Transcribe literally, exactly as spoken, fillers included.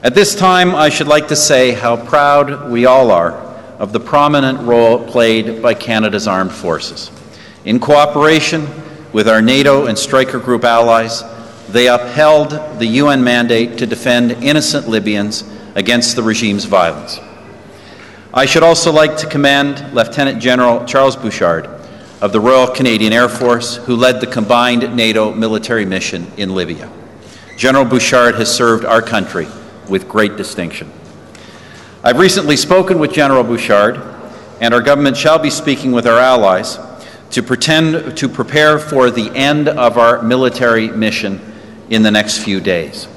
At this time, I should like to say how proud we all are of the prominent role played by Canada's armed forces. In cooperation with our NATO and Stryker Group allies, they upheld the U N mandate to defend innocent Libyans against the regime's violence. I should also like to commend Lieutenant General Charles Bouchard of the Royal Canadian Air Force, who led the combined NATO military mission in Libya. General Bouchard has served our country with great distinction. I've recently spoken with General Bouchard, and our government shall be speaking with our allies to pretend to prepare for the end of our military mission in the next few days.